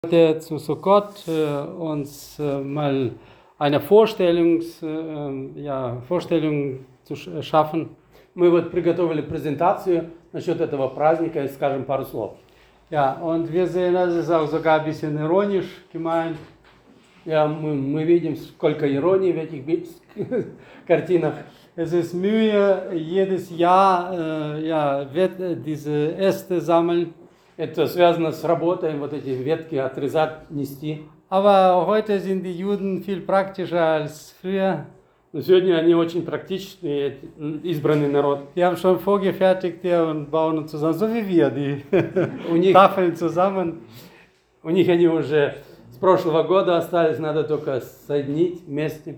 Heute zu Sukkot uns mal eine Vorstellung schaffen. Мы вот приготовили презентацию насчет этого праздника и скажем пару слов. Ja, und wir sehen, das ist auch sogar ein bisschen ironisch gemeint. Ja, мы видим, сколько иронии в этих картинах. Es ist Mühe, jedes Jahr wird diese Äste sammeln. Это связано с работой, вот эти ветки отрезать, нести. Aber heute sind die Juden viel praktischer als früher. Но сегодня они очень практичные, избранный народ. Die haben schon vorgefertigte und bauen zusammen, so wie wir, die У них, Tafeln zusammen. у них они уже с прошлого года остались, надо только соединить вместе.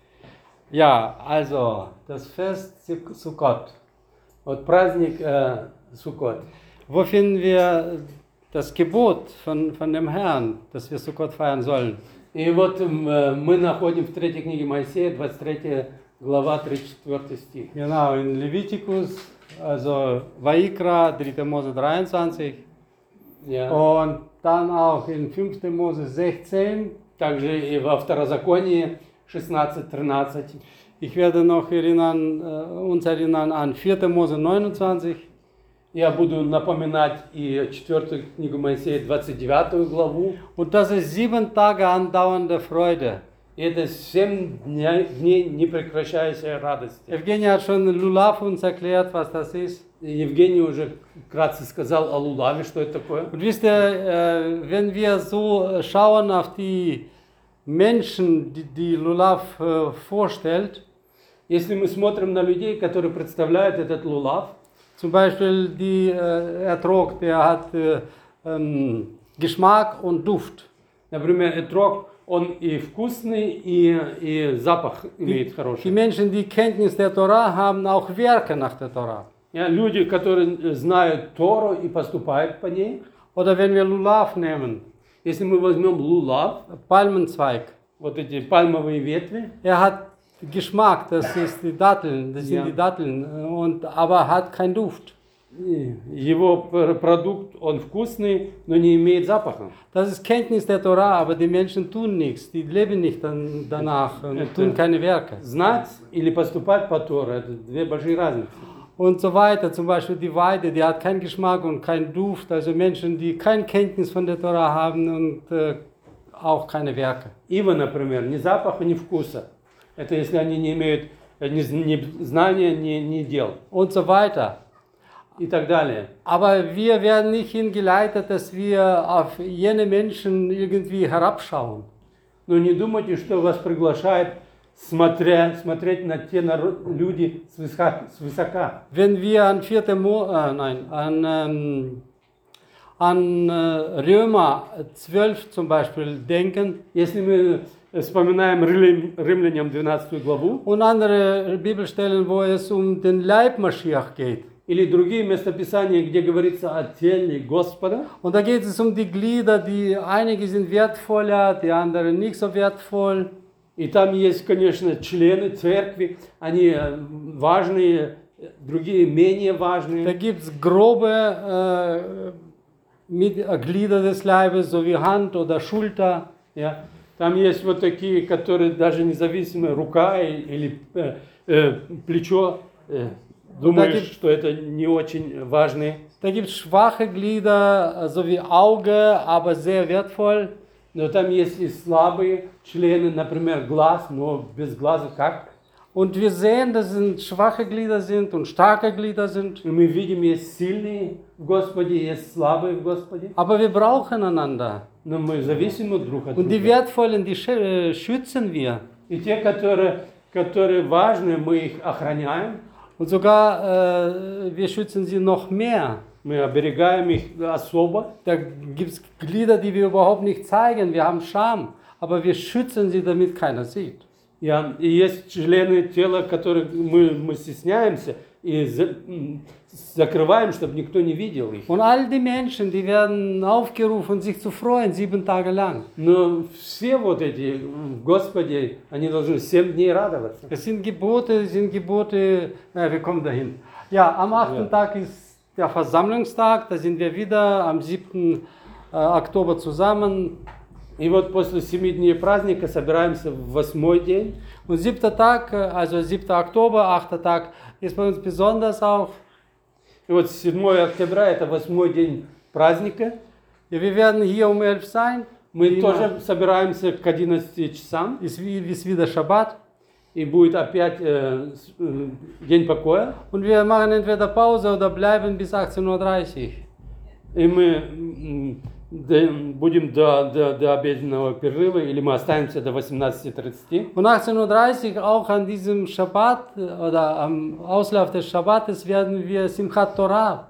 Ja, also das Fest Sukkot. Вот праздник Суккот. Wo finden wir das Gebot von dem Herrn, dass wir Sukkot feiern sollen? И вот мы находим в 3 книге Моисея, 23 глава, 34 стих. Genau, in Levitikus, also Vaikra, 3. Mose 23. Ja. Und dann auch in 5. Mose 16. Также и во Второзаконии 16-13. Ich werde noch uns erinnern an 4. Mose 29. Я буду напоминать и 4 книгу Моисея, 29 главу. Und das ist 7 Tage andauernde Freude. И это 7 дней непрекращающей радости. Evgeny hat schon Lulav uns erklärt, was das ist. Евгений уже вкратце сказал о лулаве, что это такое. Und wisst ihr, wenn wir so schauen auf die Menschen, die Lulav vorstellt, Если мы смотрим на людей, которые представляют этот лулав, zum Beispiel Etrog, der hat Geschmack und Duft. например, этрог, он и вкусный, и запах имеет Die хороший. Menschen, die Kenntnis der Torah haben, auch Werke nach der Torah. Люди, которые знают Тору и поступают по ней. Oder wenn wir Lulav nehmen, Если мы возьмем лулав, Palmenzweig, вот эти пальмовые ветви, hat Geschmack, das ist die Datteln, das sind Ja. die Datteln, aber hat keinen Duft. его продукт, он вкусный, но не имеет запаха. Das ist Kenntnis der Torah, aber die Menschen tun nichts, die leben nicht danach und tun keine Werke. Знать или поступать по Тору – это две большие разницы. Und so weiter, zum Beispiel die Weide, die hat keinen Geschmack und keinen Duft, also Menschen, die keine Kenntnis von der Torah haben und auch keine Werke. Ива, например, ни запаха, ни вкуса. Это если они не имеют ни знания, ни дел. Und so weiter. И так далее. Aber wir werden nicht hingeleitet, dass wir auf jene Menschen irgendwie herabschauen. Но не думайте, что вас приглашает смотреть на те люди свысока. Wenn wir an Römer 12 zum Beispiel denken Если мы вспоминаем Римлянам 12 главу, und andere Bibelstellen, wo es den Leib Mashiach geht. или другие местописания, где говорится о теле Господа, Und da geht es die Glieder, die einige sind wertvoller, die anderen nicht so wertvoll. и там есть, конечно, члены церкви, они важные, другие менее Da важные. gibt es grobe Glieder des Leibes, so wie Hand oder Schulter. Ja. Там есть вот такие, которые даже независимо, рука или плечо, думаешь, что это не очень важные. Da gibt es schwache Glieder, so wie Auge, aber sehr wertvoll. Но там есть и слабые члены, например, глаз, но без глаза как? Und wir sehen, dass es schwache Glieder sind und starke Glieder sind. И мы видим, есть сильные в Господе, есть слабые в Господе. Aber wir brauchen einander. Но мы зависимы друг от Und die друга. wertvollen, die schützen wir. И те, которые важны, мы их охраняем. Und sogar wir schützen sie noch mehr. Мы оберегаем их особо. Da gibt es Glieder, die wir überhaupt nicht zeigen. Wir haben Scham. Aber wir schützen sie, damit keiner sieht. И есть члены тела, которых мы стесняемся и закрываем, чтобы никто не видел их. Und all die Menschen, die werden aufgerufen, sich zu freuen, 7 Tage lang. Но все вот эти в Господе, они должны 7 дней радоваться. Es sind Gebote, wir kommen dahin. Ja, am 8. Tag ist der Versammlungstag, da sind wir wieder am 7. Oktober zusammen. И вот после 7 дней праздника собираемся в 8-й день. Und 7. Tag, also 7. Oktober, 8. Tag ist bei uns besonders auch. И вот 7 октября это 8-й день праздника. Ja, wir werden hier um 11 sein. Мы тоже собираемся к 11 часам. Ist wieder Schabbat. И будет опять день покоя. Und wir machen entweder Pause oder bleiben bis 18:30 Uhr. И мы будем до обеденного перерыва, или мы останемся до 18:30. Und 18:30 Uhr auch an diesem Schabbat oder am Auslauf des Schabbates werden wir Simchat Torah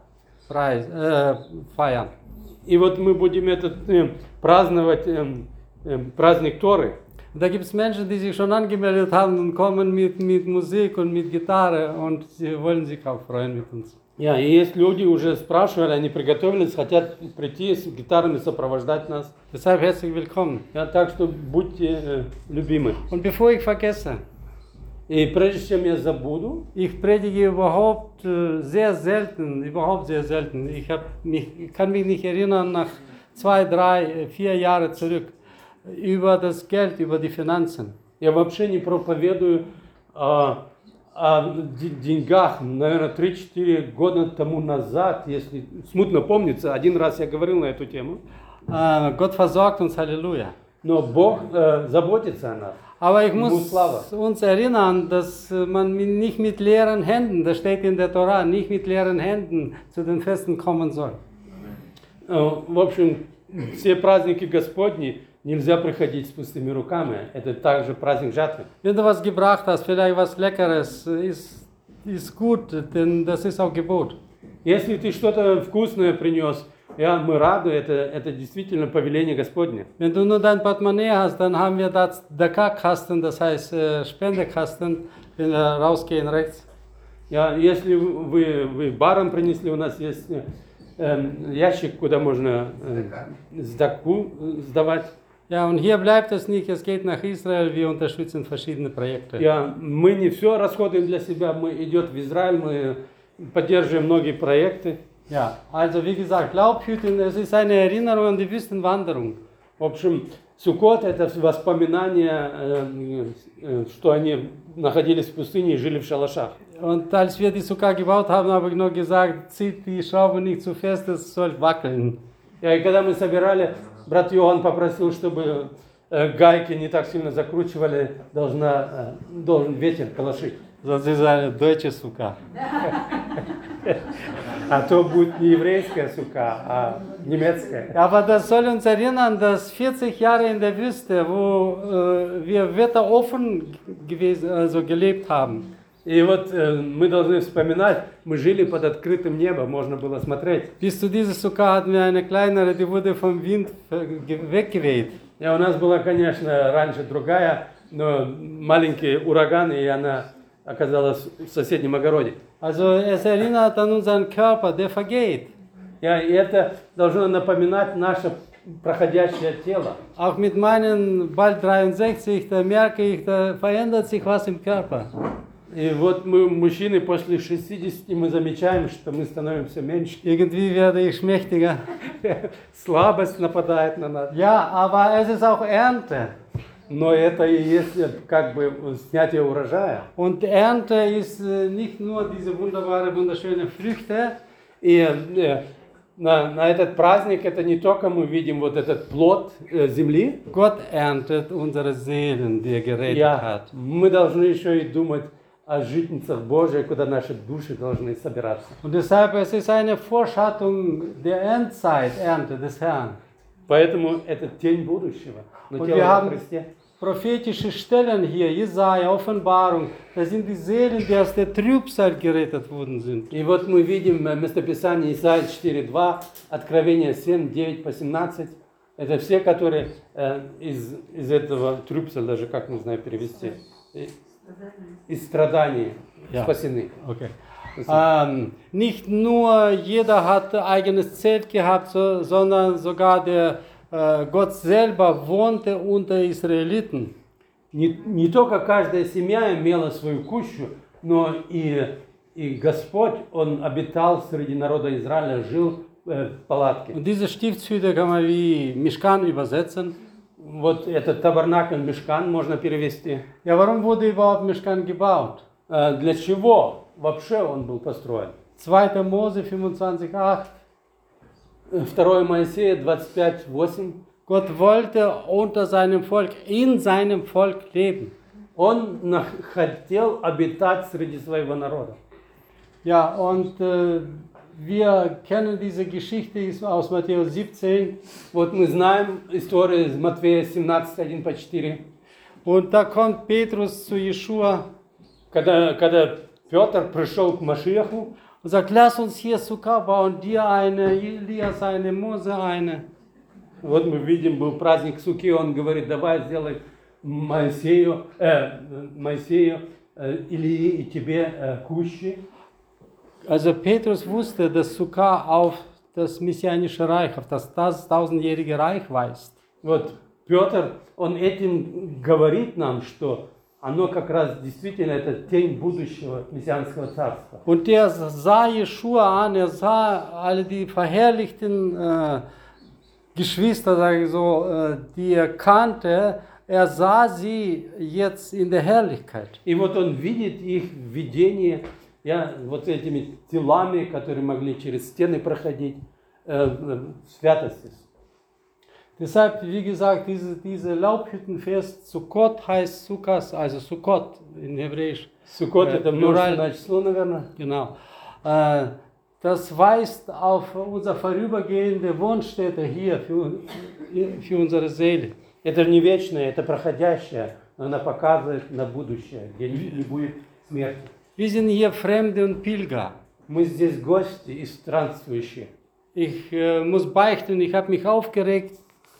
feiern. И вот мы будем праздновать праздник Торы. Da gibt es Menschen, die sich schon angemeldet haben und kommen mit Musik und mit Gitarre und sie wollen sich auch freuen mit uns. Ja, и есть люди уже спрашивали, они приготовились, хотят прийти с гитарами сопровождать нас. Deshalb herzlich willkommen. Ja, так что будьте любимы. Und bevor ich vergesse, И прежде чем я забуду, ich predige überhaupt sehr selten. Ich kann mich nicht erinnern, nach 2, 3, 4 Jahren zurück, über das Geld, über die Finanzen. я вообще не проповедую о деньгах. Наверное, 3-4 года тому назад, если смутно помнится, один раз я говорил на эту тему. Gott versorgt uns, Halleluja. Но Бог заботится о нас. Aber ich muss uns erinnern, dass man nicht mit leeren Händen, das steht in der Torah, nicht mit leeren Händen zu den Festen kommen soll. В общем, все праздники Господни нельзя приходить с пустыми руками. Это также праздник жатвы. Wenn du was gebracht hast, vielleicht was Leckeres, ist gut, denn das ist auch Gebot. Если ты что-то вкусное принес, мы рады, это действительно повеление Господне. Wenn du nur dein Portemonnaie hast, dann haben wir das Daka-Kasten, das heißt Spendekasten, wenn wir rausgehen rechts. Если вы баром принесли, у нас есть ящик, куда можно сдаку сдавать. Ja, und hier bleibt es nicht, es geht nach Israel, wir unterstützen verschiedene Projekte. Мы не все расходуем для себя, мы идем в Израиль, мы поддерживаем многие проекты. Ja, also wie gesagt, Laubhütten, es ist eine Erinnerung an die Wüstenwanderung. В общем, Суккот — это воспоминание, что они находились в пустыне и жили в шалашах. Und als wir die Sukkah gebaut haben, habe ich noch gesagt, zieht die Schraube nicht zu fest, es soll wackeln. И когда мы собирали, брат Иоанн попросил, чтобы гайки не так сильно закручивали, должен ветер колошить. Das ist eine deutsche Sukkah. А то будет не еврейская сука, а немецкая. Aber das soll uns erinnern, dass 40 Jahre in der Wüste, wo wir wetteroffen gewesen, also gelebt haben. И вот мы должны вспоминать, мы жили под открытым небом, можно было смотреть. Bis zu dieser Sukkah hatten wir eine kleinere, die wurde vom Wind weggeweht. И у нас была, конечно, раньше другая, но маленький ураган, и она оказалась в соседнем огороде. Also es erinnert an unseren Körper, der vergeht. И это должно напоминать наше проходящее тело. Auch mit meinen bald 63, da merke ich, da verändert sich was im Körper. И вот мы, мужчины, после 60 мы замечаем, что мы становимся меньше. Irgendwie werde ich schmächtiger. Слабость нападает на нас. Ja, aber es ist auch Ernte. Но это и есть как бы снятие урожая. Und Ernte ist nicht nur diese wunderschönen Früchte. И на этот праздник это не только мы видим вот этот плод земли. Gott erntet unsere Seelen, die er gerettet hat. Мы должны еще и думать о житницах Божьих, куда наши души должны собираться. Und deshalb es ist eine Vorschattung der Endzeit, Ernte des Herrn. Поэтому это тень будущего. Und wir haben prophetische Stellen hier, Jesaja, Offenbarung, das sind die Seelen, die aus der Trübsal gerettet worden sind. И вот мы видим местописание Исайя 4:2, Откровение 7:9 по 17. Это все, которые из этого трюбсаля, даже как мы знаем перевести, из страданий спасены. Okay. Nicht nur jeder hat eigenes Zelt gehabt, sondern sogar der Gott selber wohnte unter Israeliten. Не только каждая семья имела свою кущу, но и Господь, Он обитал среди народа Израиля, жил палатки. Und diese Stiftshütte kann man wie Mishkan übersetzen. Вот этот табернакль Мишкан можно перевести. Ja, warum wurde überhaupt Mishkan gebaut? Для чего вообще он был построен? 2. Mose 25,8. 2 Моисея 25:8. Gott wollte unter seinem Volk, in seinem Volk leben. Он хотел обитать среди своего народа. Ja, und wir kennen diese Geschichte aus Matthäus 17. Вот мы знаем историю из Матфея 17:1-4. Und da kommt Petrus zu Jeschua Когда Петр пришел к Машиаху, und sagt, lass uns hier Sukkah bauen, dir eine, Elias eine, Mose eine. вот мы видим, был праздник Суки, он говорит, давай сделай Моисею Илии и тебе кущи. Also Petrus wusste, dass Sukkah auf das messianische Reich, auf das 1000-jährige Reich weist. Вот Петр, он этим говорит нам, что оно как раз действительно это тень будущего мессианского царства. Und der sah Jeschua an, er sah alle die verherrlichten Geschwister, sage ich so, die er kannte, er sah sie jetzt in der Herrlichkeit. И вот он видит их видение, вот этими телами, которые могли через стены проходить, в святости. Deshalb, wie gesagt, diese Laubhüttenfest, Sukkot heißt Sukkas, also Sukkot in Hebräisch. Суккот это множественное число, наверное. Genau. Das weist auf unsere vorübergehende Wohnstätte hier für unsere Seele. Это не вечное, это проходящее, но она показывает на будущее, где не будет смерти. Wir sind hier Fremde und Pilger. Мы здесь гости и странствующие. Ich muss beichten, ich habe mich aufgeregt.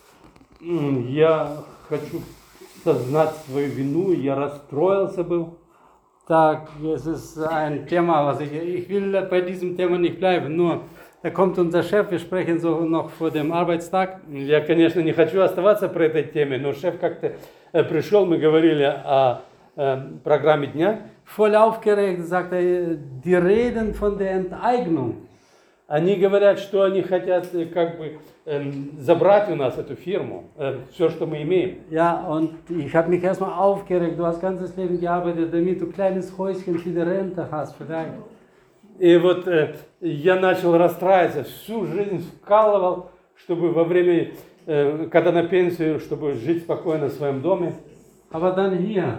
Я хочу сознать свою вину, я расстроился был. Da, es ist ein Thema, was ich will bei diesem Thema nicht bleiben, nur da kommt unser Chef, wir sprechen so noch vor dem Arbeitstag. Я, конечно, не хочу оставаться при этой теме, но шеф как-то пришел, мы говорили о программе дня. Voll aufgeregt, sagt er, die reden von der Enteignung. Они говорят, что они хотят как бы забрать у нас эту фирму, все, что мы имеем. Ja, und ich habe mich erstmal aufgeregt, du hast ganzes Leben gearbeitet, damit du ein kleines Häuschen für die Rente hast, vielleicht. И вот я начал расстраиваться, всю жизнь вкалывал, чтобы во время, когда на пенсию, чтобы жить спокойно в своем доме. Aber dann hier.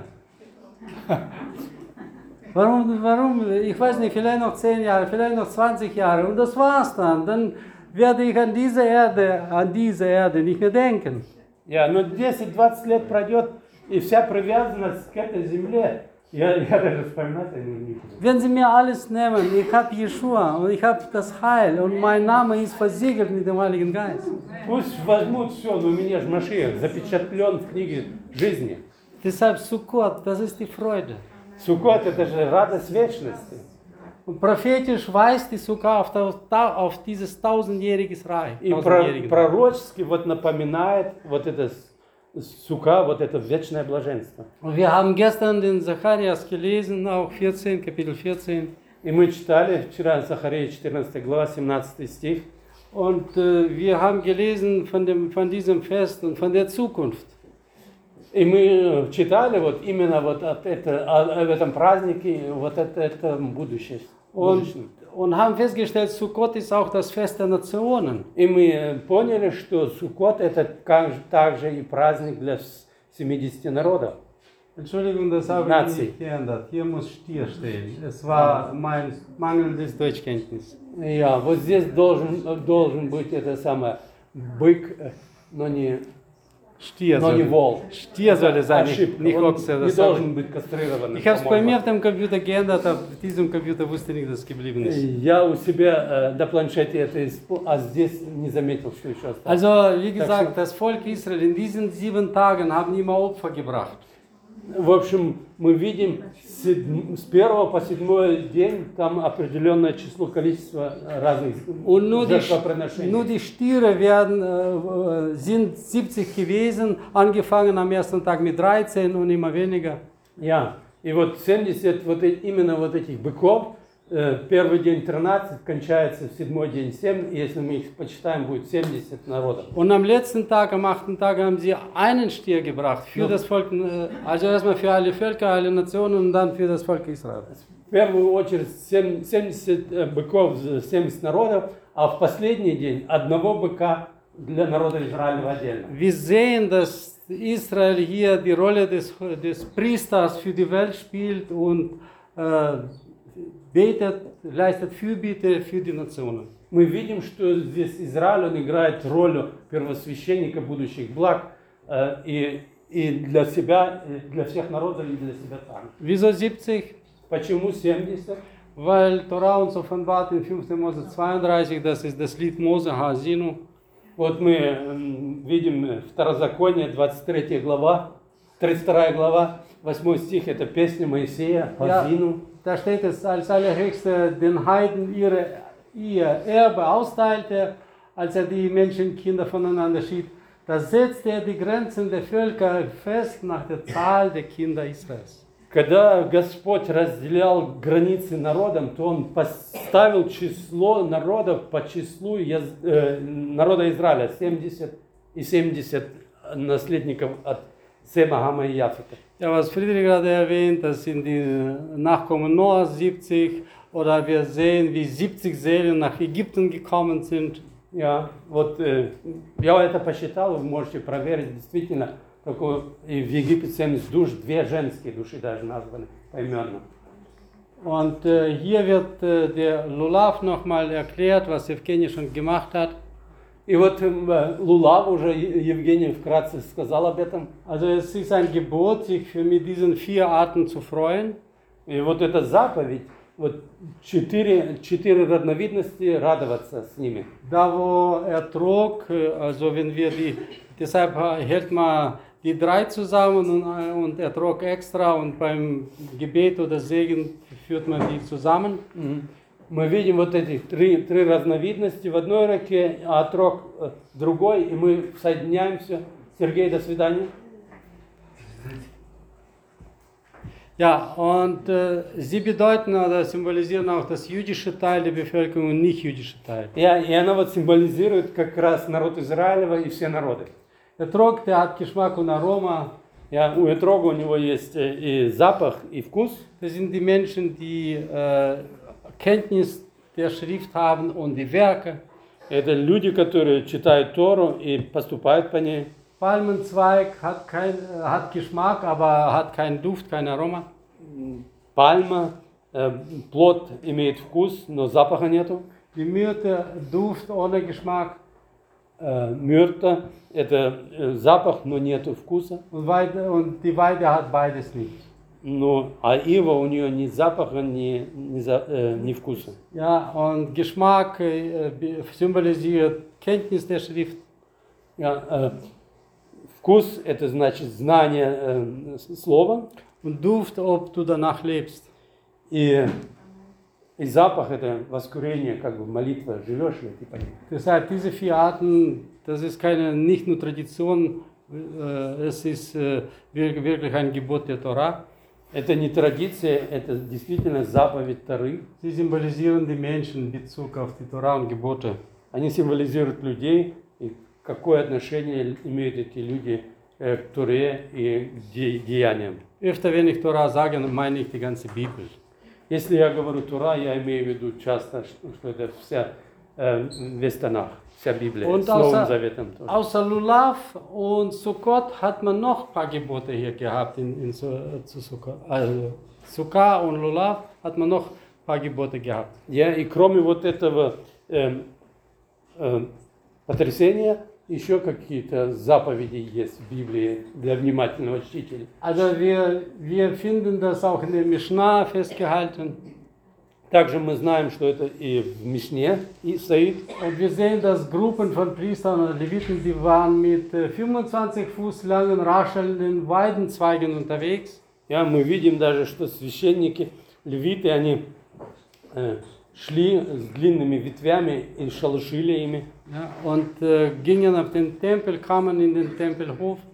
Warum? Ich weiß nicht, vielleicht noch 10 Jahre, vielleicht noch 20 Jahre und das war's dann. Dann werde ich an diese Erde nicht mehr denken. Ja, но 10-20 лет пройдет, и вся привязанность к этой земле, я даже вспоминать не буду. Wenn Sie mir alles nehmen, ich habe Jeschua und ich habe das Heil und mein Name ist versiegelt mit dem Heiligen Geist. Пусть возьмут все, но у меня же Машиах запечатлен в книге жизни. Deshalb Sukkot, das ist die Freude. Суккот это же радость вечности. Und prophetisch weist die Sukkah auf dieses 1000-jähriges Reich. И пророчески вот напоминает вот это Сука, вот это вечное блаженство. Und wir haben gestern den Zacharias gelesen, auch 14, Kapitel 14. И мы читали вчера Захария 14 глава, 17 стих. Und wir haben gelesen von diesem Fest und von der Zukunft. И мы читали вот именно вот в этом празднике вот это будущее. Und haben festgestellt, Sukkot ist auch das Fest der Nationen. И мы поняли, что Суккот это также и праздник для 70 народов. Entschuldigung, das habe ich nicht geändert. Hier muss Stier stehen. Es war mein mangelndes Deutschkenntnis. Ja, вот здесь должен быть это самое бык, но не Stier, но не вол. Stier soll es sein, Ошибка. nicht Ochse. Не должен быть кастрированным. Ich habe es bei mir auf dem Computer geändert, auf diesem Computer wusste nicht, dass es geblieben ist. Я у себя на планшете это а здесь не заметил, что еще осталось. Also, wie gesagt, das Volk Israel in diesen 7 Tagen haben immer Opfer gebracht. В общем, мы видим с 1 по 7 день там определенное число, количество разных жертвоприношений. Nur die Stiere sind 70 gewesen, angefangen am ersten Tag mit 13 und immer weniger. Ja, и вот 70 вот именно вот этих быков первый день 13, кончается в седьмой день 7, и если мы их почитаем, будет 70 народов. Und am letzten Tag, am 8. Tag, haben sie einen Stier gebracht für das Volk, also erstmal für alle Völker, alle Nationen und dann für das Volk Israel. В первую очередь 70 быков, 70 народов, а в последний день одного быка для народа Израиля отдельно. Wir sehen, dass Israel hier die Rolle des Priesters für die Welt spielt und betet, leistet Fürbitte für die Nationen. Мы видим, что здесь Израиль, он играет роль первосвященника будущих благ и для себя, и для всех народов, и для себя также. Wieso 70? Почему 70? Weil Torah uns offenbart in 5. Mose 32, das ist das Lied Mose Haazinu. Вот мы видим Второзаконие, 23 глава, 32 глава, 8 стих, это песня Моисея, Хазину. Da steht es, als Allerhöchster den Heiden ihr Erbe austeilte, als er die Menschenkinder voneinander schied, da setzte er die Grenzen der Völker fest nach der Zahl der Kinder Israels. Когда Господь разделял границы народам, то Он поставил число народов по числу народа Израиля, 70 и 70 наследников от Сема, Хама и Яфета. Ja, was Friedrich gerade erwähnt, das sind die Nachkommen Noahs 70, oder wir sehen, wie 70 Seelen nach Ägypten gekommen sind. Ja, вот я это посчитал, вы можете проверить, действительно, и в Египте 70 душ, 2 женские души даже названы поименно. Und hier wird der Lulav nochmal erklärt, was Evgeny schon gemacht hat. И вот Лулав уже Евгений вкратце сказал об этом. Also es ist ein Gebot, sich mit diesen 4 Arten zu freuen. И вот эта заповедь, вот 4 разновидности, радоваться с ними. Da wo Ertrog, also wenn wir deshalb hält man die 3 zusammen und Ertrog extra und beim Gebet oder Segen führt man die zusammen. Мы видим вот эти 3 разновидности в одной руке, а отрок в другой, и мы соединяемся. Сергей, до свидания. Ja, und sie bedeuten oder symbolisieren auch das jüdische Teil der Bevölkerung und nicht jüdische Teil. И она вот символизирует как раз народ Израилева и все народы. Ertrog, der hat Geschmack und Aroma. У этрога у него есть и запах, и вкус. Das sind die Menschen, die Kenntnis der Schrift haben und die Werke. Это люди, которые читают Тору и поступают по ней. Palmenzweig hat Geschmack, aber hat keinen Duft, kein Aroma. Пальма, плод имеет вкус, но запаха нету. Die Myrte, Duft ohne Geschmack. Мyrта – это запах, но нету вкуса. Und die Weide hat beides nicht. Ну, а ива у нее ни запаха, ни вкуса. Ja, und Geschmack symbolisiert Kenntnis der Schrift. Ja, вкус – это значит знание слова. Und Duft, ob du danach lebst. И запах – это воскурение, как бы молитва, живешь ли ты по ней. Deshalb diese 4 Arten, das ist nicht nur Tradition, es ist wirklich ein Gebot der Torah. Это не традиция, это действительно заповедь Торы. Sie symbolisieren die Menschen in Bezug auf die Torah und Gebote. Они символизируют людей, и какое отношение имеют эти люди к Торе и к деяниям. Öfter, wenn ich Torah sage, meine ich die ganze Bibel. Если я говорю Тора, я имею в виду часто, что это весь Танах, вся Библия, Und с Новым Заветом тоже. außer Lulav und Sukkot hat man noch ein paar Gebote hier gehabt zu Sukkot. Also Sukkah und Lulav hat man noch ein paar Gebote gehabt. И кроме вот этого потрясения, еще какие-то заповеди есть в Библии для внимательного чтителя. Also wir finden das auch in der Mishnah festgehalten. Также мы знаем, что это и в Мишне и стоит. Und wir sehen, dass Gruppen von Priestern oder Leviten, die waren mit 25 Fuß langen, raschelnden Weidenzweigen unterwegs. Мы видим даже, что священники, левиты, они шли с длинными ветвями и шалашили ими. Ja, und gingen auf den Tempel, kamen in den Tempelhof.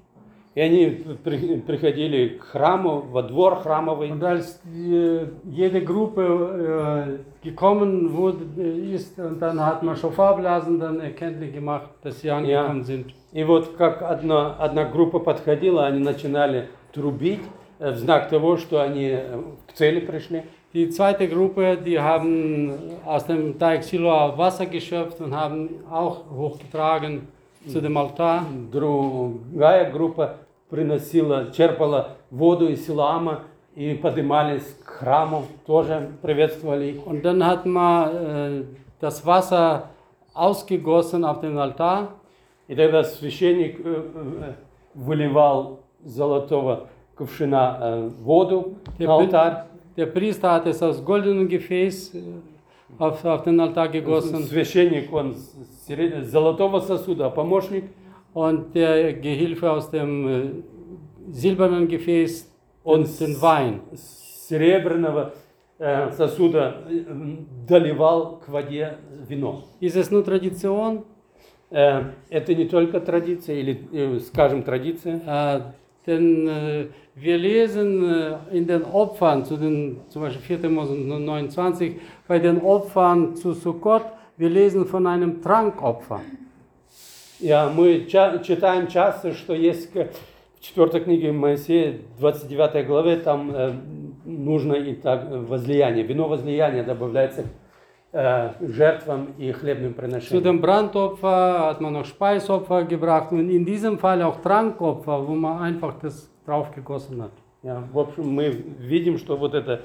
И они приходили к храму, во двор храмовый. Und als jede Gruppe gekommen wurde, ist, und dann hat man Schofarblasen dann erkenntlich gemacht, dass sie angekommen sind. И вот как одна группа подходила, они начинали трубить в знак того, что они к цели пришли. Die zweite Gruppe, die haben aus dem Teich Siloa Wasser geschöpft und haben auch hochgetragen zu dem Altar. Другая группа черпала воду из Силаама и поднимались к храму, тоже приветствовали их. Und dann hat man das Wasser ausgegossen auf den Altar. И тогда священник выливал из золотого кувшина воду на алтарь. Der Priester hat es aus goldenem Gefäß auf den Altar gegossen. Священник, он с золотого сосуда, а помощник Und der Gehilfe aus dem silbernen Gefäß он den Wein. с серебряного сосуда доливал к воде вино. Ist es nur Tradition? Это не только традиция, или, скажем, традиция. Denn wir lesen in den Opfern, zum Beispiel 4. Mose 29, bei den Opfern zu Sukkot, wir lesen von einem Trankopfer. Мы читаем часто, что есть в 4 книге Моисея, 29 главе, там нужно и так возлияние, вино возлияния добавляется к жертвам и хлебным приношениям. Zu dem Brandopfer hat man noch Speisopfer gebracht und in diesem Fall auch Trankopfer, wo man einfach das draufgegossen hat. В общем, мы видим, что вот это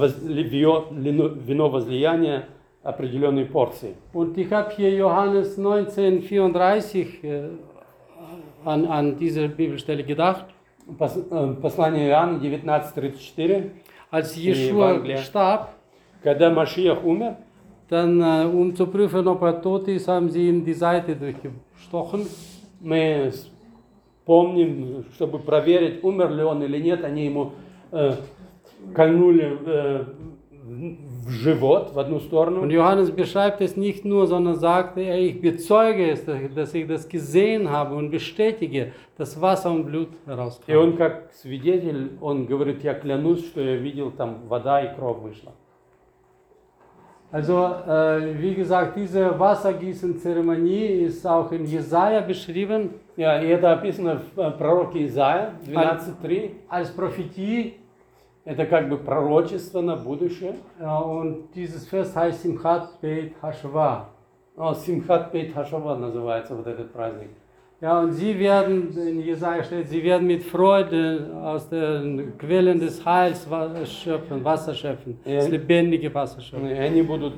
вино возлияния определенной порции. Und ich habe hier Johannes 19,34 an diese Bibelstelle gedacht. Послание Иоанна 19:34. Als Jeschua starb, когда Машиах умер, dann zu prüfen, ob tot ist, haben sie ihm die Seite durchgestochen. Мы помним, чтобы проверить, умер ли он или нет, они ему кольнули в живот, в одну сторону. Und Johannes beschreibt es nicht nur, sondern sagt, ich bezeuge es, dass ich das gesehen habe und bestätige, dass Wasser und Blut herauskam. И он как свидетель, он говорит, я клянусь, что я видел, там вода и кровь вышла. Also, wie gesagt, diese Wassergießen-Zeremonie ist auch in Jesaja beschrieben. И это описано в пророке Исаия 12:3. Als Prophetie. Это как бы пророчество на будущее. Und dieses Fest heißt Simchat Beit Hashava. Simchat Beit Hashava называется вот этот праздник. Ja, und sie werden, in Jesaja steht, sie werden mit Freude aus den Quellen des Heils Wasser schöpfen, das lebendige Wasser schöpfen. И они будут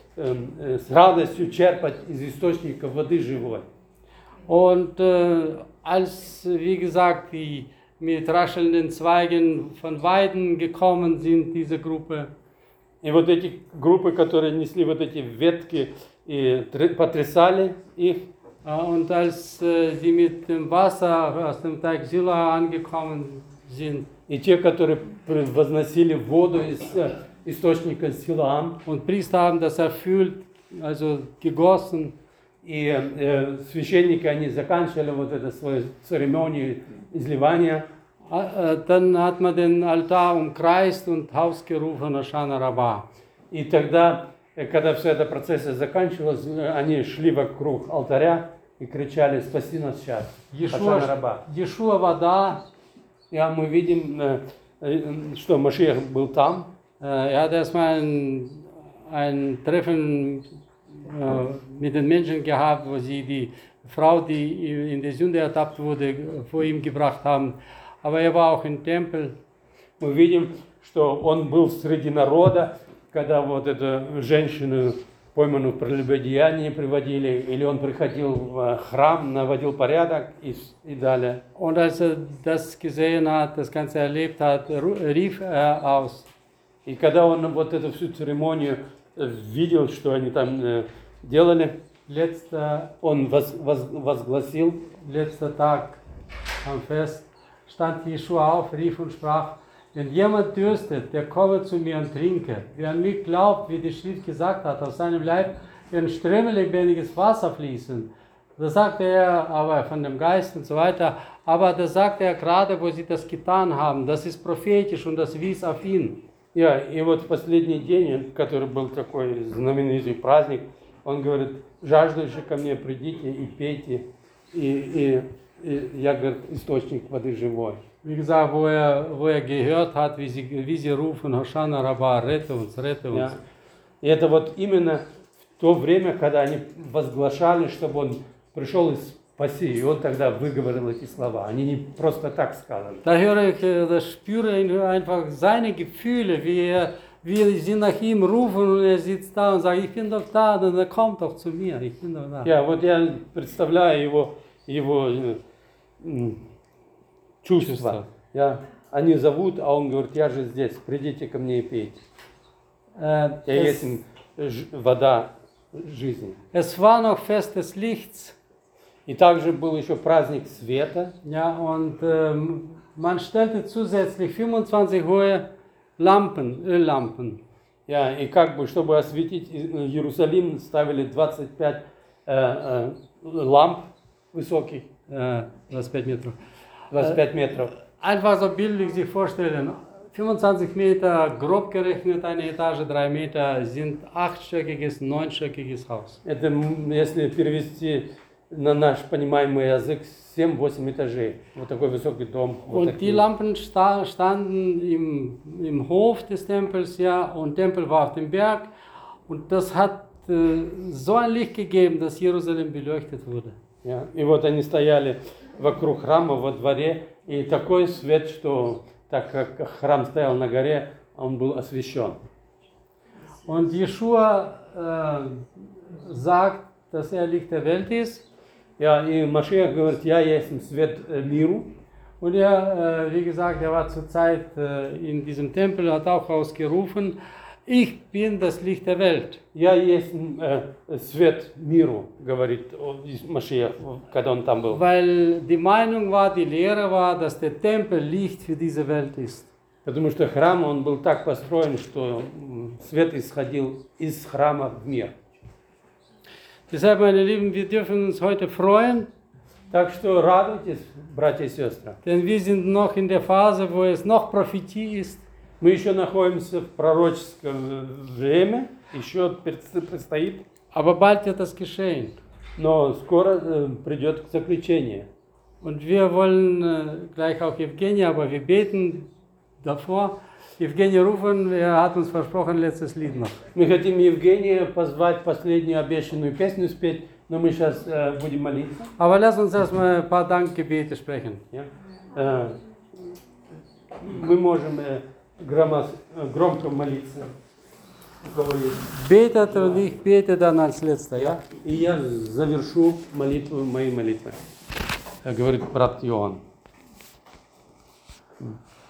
с радостью черпать из источника воды живой. Und als, wie gesagt, die mit raschelnden Zweigen von Weiden gekommen sind, diese Gruppe. И вот эти группы, которые несли вот эти ветки и потрясали их. Und als sie mit dem Wasser aus dem Teich Siloa angekommen sind. И те, которые возносили воду из источника Силаам. Und Priester haben das erfüllt, also gegossen. И священники, они заканчивали вот эту свою церемонию изливания. Dann hat man den Altar umkreist und ausgerufen, Hoshana Rabbah. И тогда, когда вся эта процессия заканчивалась, они шли вокруг алтаря и кричали: «Спаси нас сейчас, Hoshana Rabbah». Иешуа war da. Мы видим, что Машиах был там. Hat erstmal ein Treffen mit den Menschen gehabt, wo sie die Frau, die in der Sünde ertappt wurde, vor ihm gebracht haben. Aber war auch im Tempel. Мы видим, что он был среди народа, когда вот эту женщину, пойманную в прелюбодеянии, приводили, или он приходил в храм, наводил порядок и далее. Und als das gesehen hat, das Ganze erlebt hat, rief aus. И когда он вот эту всю церемонию видел, что они там делали, он возгласил. Letzter Tag am Fest stand Jeschua auf, rief und sprach: Wenn jemand dürstet, der komme zu mir und trinke. Wer an mich glaubt, wie die Schrift gesagt hat, aus seinem Leib werden Ströme lebendiges Wasser fließen. Das sagte er aber von dem Geist und so weiter. Aber das sagte er gerade, wo sie das getan haben. Das ist prophetisch und das wies auf ihn. И вот в последний день, который был такой знаменитый праздник, он говорит, жаждущие ко мне придите и пейте, и я, говорит, источник воды живой. Wie gesagt, wo er gehört hat, wie sie rufen, Hoshana Rabba, rette uns, rette uns. И это вот именно в то время, когда они возглашали, чтобы он пришел и спаси, и он тогда выговорил эти слова. Они не просто так сказали. Da höre ich, da spüre ich einfach seine Gefühle, wie sie nach ihm rufen und er sitzt da und sagt, ich bin doch da, dann kommt doch zu mir, ich bin doch da. Вот я представляю его чувства. Они зовут, а он говорит, я же здесь, придите ко мне и пейте. Я есть вода жизни. Es war noch Fest des Lichts. И также был еще праздник света. Ja, und man stellte zusätzlich 25 hohe Lampen, Öllampen. И как бы, чтобы осветить Иерусалим, ставили 25 ламп высоких. 25 Meter. 25 метров. Einfach so bildlich sich vorstellen. 25 Meter, grob gerechnet eine Etage, 3 Meter, sind 8-stöckiges, 9-stöckiges Haus. Это, если перевести на наш понимаемый язык, 7-8 этажей. Вот такой высокий дом. Und die Lampen standen im Hof des Tempels, ja, und der Tempel war auf dem Berg. Und das hat so ein Licht gegeben, dass Jerusalem beleuchtet wurde. И вот они стояли вокруг храма, во дворе, и такой свет, что так как храм стоял на горе, он был освещен. Und Jeschua sagt, dass er Licht der Welt ist. И Машиах говорит, я есть свет миру. Und er, wie gesagt, er war zur Zeit in diesem Tempel, hat auch ausgerufen, ich bin das Licht der Welt. Я есть свет миру, говорит Машиах, когда он там был. Weil die Meinung war, die Lehre war, dass der Tempel Licht für diese Welt ist. Потому что храм, он был так построен, что свет исходил из храма в мир. Deshalb, meine Lieben, wir dürfen uns heute freuen. Так что радуйтесь, братья и сестры. Denn wir sind noch in der Phase, wo es noch Prophetie ist. Мы еще находимся в пророческом время, еще предстоит. Aber bald wird das geschehen. Но скоро придет к заключению. Und wir wollen gleich auch Evgeny, aber wir beten davor. Evgeny rufen, er hat uns versprochen, letztes Lied noch. Мы хотим Евгения позвать последнюю обещанную песню спеть, но мы сейчас будем молиться. Aber lass uns erstmal ein paar Dankgebete sprechen. Мы можем громко молиться. Betet und ich bete dann als letzter, ja? И я завершу молитву моей молитвой. Говорит брат Иоанн.